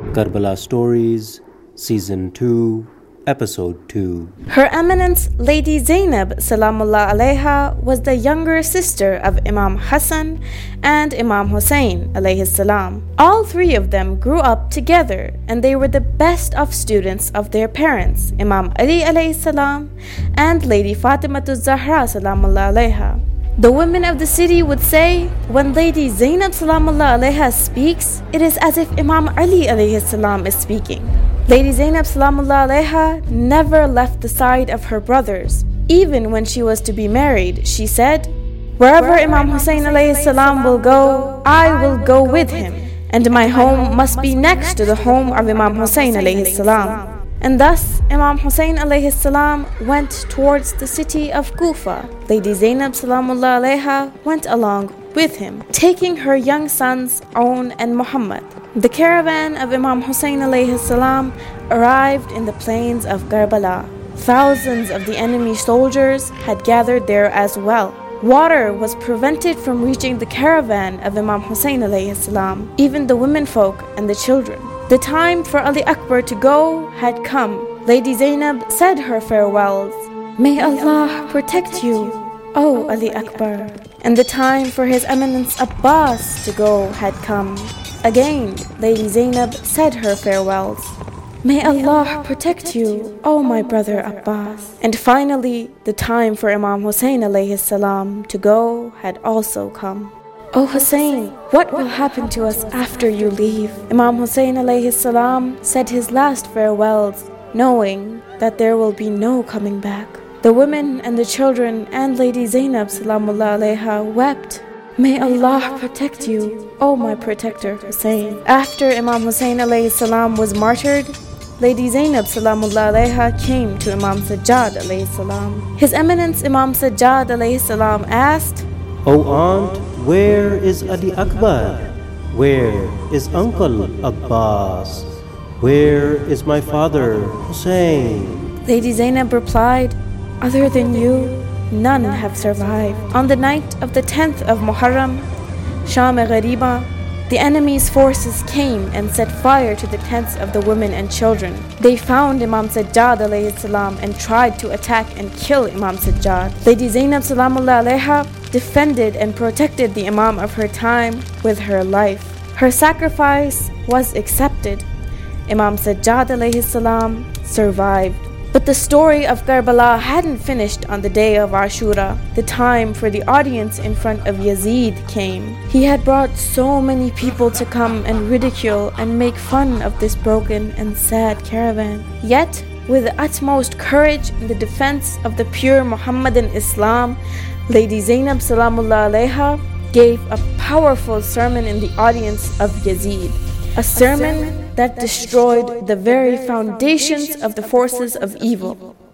Karbala Stories, Season 2, Episode 2. Her Eminence Lady Zainab Salamullah Alaiha was the younger sister of Imam Hassan and Imam Hussein alayhi salam. All three of them grew up together and they were the best of students of their parents, Imam Ali alayhi salam and Lady Fatimatu Zahra Salamullah Alaiha. The women of the city would say, when Lady Zainab Salamullah Alaiha speaks, it is as if Imam Ali alayhi salam is speaking. Lady Zainab Salamullah Alaiha never left the side of her brothers. Even when she was to be married, she said, wherever Imam Hussein alayhi salam will go, I will go with him, and my home must be next to the home of Imam Hussein alayhi salam. And thus, Imam Hussein alayhi salam went towards the city of Kufa. Lady Zainab Salamullah Alaiha went along with him, taking her young sons, Aoun and Muhammad. The caravan of Imam Hussein alayhi salam arrived in the plains of Karbala. Thousands of the enemy soldiers had gathered there as well. Water was prevented from reaching the caravan of Imam Hussein alayhi salam, even the womenfolk and the children. The time for Ali Akbar to go had come. Lady Zainab said her farewells. May Allah protect you, O Ali Akbar. And the time for His Eminence Abbas to go had come. Again, Lady Zainab said her farewells. May Allah protect you, O my brother Abbas. And finally, the time for Imam Hussein alayhi salam to go had also come. O Hussein, what will happen to us after you leave? Imam Hussein alayhi salam said his last farewells, knowing that there will be no coming back. The women and the children and Lady Zainab Salamullah Alaiha wept. May Allah protect you, O my protector Hussein. After Imam Hussein alayhi salam was martyred, Lady Zainab Salamullah Alaiha came to Imam Sajjad alayhi salam. His Eminence Imam Sajjad alayhi salam asked, O aunt, where is Ali Akbar? Where is Uncle Abbas? Where is my father Hussein? Lady Zainab replied, other than you, none have survived. On the night of the 10th of Muharram, Sham-e-Ghariba, the enemy's forces came and set fire to the tents of the women and children. They found Imam Sajjad alayhi salam and tried to attack and kill Imam Sajjad. Lady Zainab Salamullah Alaiha defended and protected the Imam of her time with her life. Her sacrifice was accepted. Imam Sajjad alayhi salam survived. But the story of Karbala hadn't finished on the day of Ashura. The time for the audience in front of Yazid came. He had brought so many people to come and ridicule and make fun of this broken and sad caravan. Yet, with the utmost courage in the defense of the pure Muhammadan Islam, Lady Zainab Salamullah Alaiha gave a powerful sermon in the audience of Yazid. A sermon that destroyed the very foundations of the forces of evil.